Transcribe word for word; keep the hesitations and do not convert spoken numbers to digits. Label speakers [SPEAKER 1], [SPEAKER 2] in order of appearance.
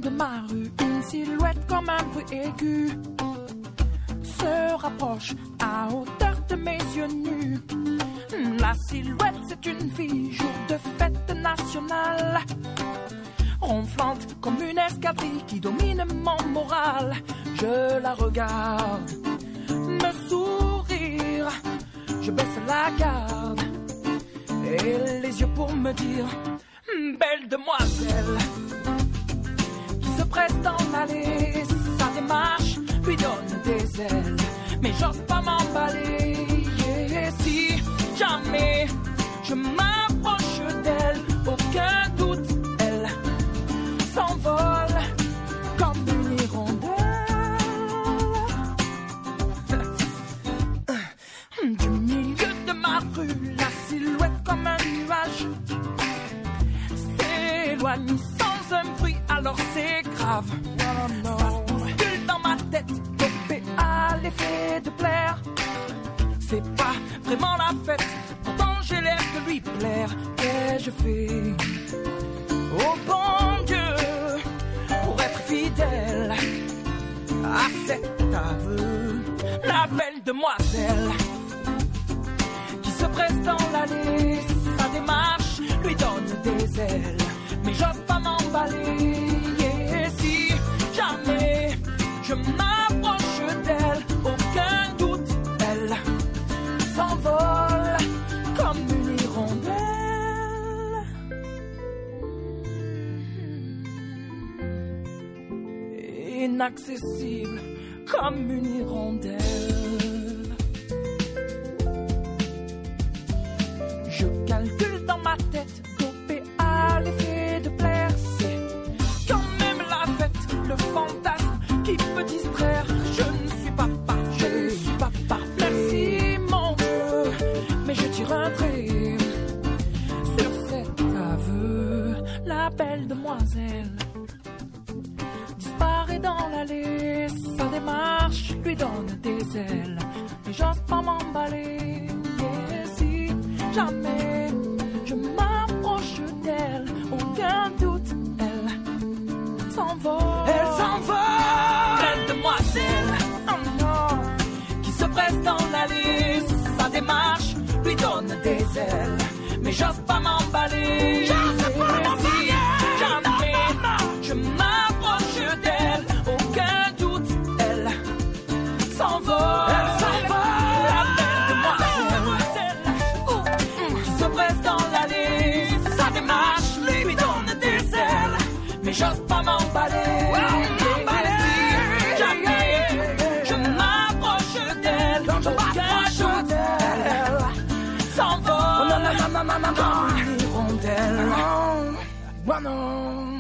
[SPEAKER 1] de ma rue, une silhouette comme un bruit aigu se rapproche à hauteur de mes yeux nus. La silhouette, c'est une fille, jour de fête nationale, ronflante comme une escadrille qui domine mon moral. Je la regarde, me sourire, je baisse la garde et les yeux pour me dire: belle demoiselle, qui se presse dans l'allée, sa démarche lui donne des ailes, mais j'ose pas m'emballer. Et si jamais je m'approche d'elle, aucun doute, elle s'envole comme une hirondelle. Du milieu de ma rue, la silhouette comme un nuage s'éloigne sans un bruit, alors c'est grave. Ça se bouscule dans ma tête, dopé à l'effet de plaire. C'est pas vraiment la fête, pourtant j'ai l'air de lui plaire. Qu'ai-je fait, oh bon Dieu, pour être fidèle à cet aveu? La belle demoiselle qui se presse dans l'allée, sa démarche lui donne des ailes, mais j'ose pas m'emballer. Et si jamais je m'approche d'elle, aucun doute, elle s'envole comme une hirondelle. Inaccessible comme une hirondelle. Je calcule dans ma tête, dopé à l'effet de plaire. C'est quand même la fête, le fantasme qui peut distraire. Je ne suis pas parfait, je ne suis pas parfait. Merci mon Dieu, mais je tire un trait sur cet aveu. La belle demoiselle disparaît dans l'allée, sa démarche lui donne des ailes, mais j'ose pas m'emballer. Et si jamais je m'approche d'elle, aucun doute, elle s'envole. Elle s'envole. Belle demoiselle, oh non, qui se presse dans l'allée, sa démarche lui donne des ailes, mais j'ose pas m'emballer. J'ose pas m'emballer. Jamais je m'approche d'elle, aucun doute, elle s'envole. Elle s'envole. La belle demoiselle qui se presse dans l'allée, sa démarche lui donne des ailes, mais j'ose pas m'emballer. Jamais je m'approche d'elle, aucun doute, elle s'envole comme une hirondelle. Oh non.